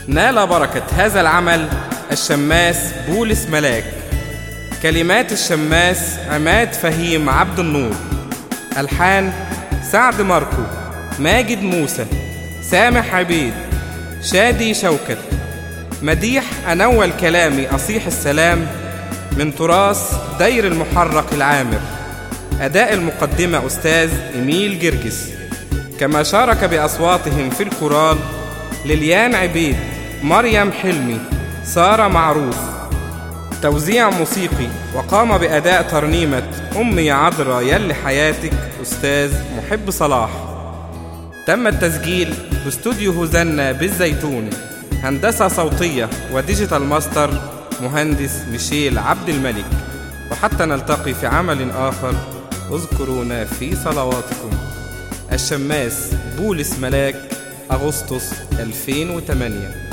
نال بركة هذا العمل الشماس بولس ملاك. كلمات الشماس عماد فهيم عبد النور. ألحان سعد ماركو، ماجد موسى، سامح عبيد، شادي شوكت. مديح أنول كلامي أصيح السلام من تراث دير المحرق العامر. أداء المقدمة أستاذ إيميل جرجس. كما شارك بأصواتهم في الكورال ليليان عبيد، مريم حلمي، سارة معروف. توزيع موسيقي وقام بأداء ترنيمة أمي يا عذرا يلي حياتك أستاذ محب صلاح. تم التسجيل باستوديو هوزنا بالزيتون. هندسة صوتية وديجيتال ماستر مهندس ميشيل عبد الملك. وحتى نلتقي في عمل آخر اذكرونا في صلواتكم. الشماس بولس ملاك، أغسطس 2008.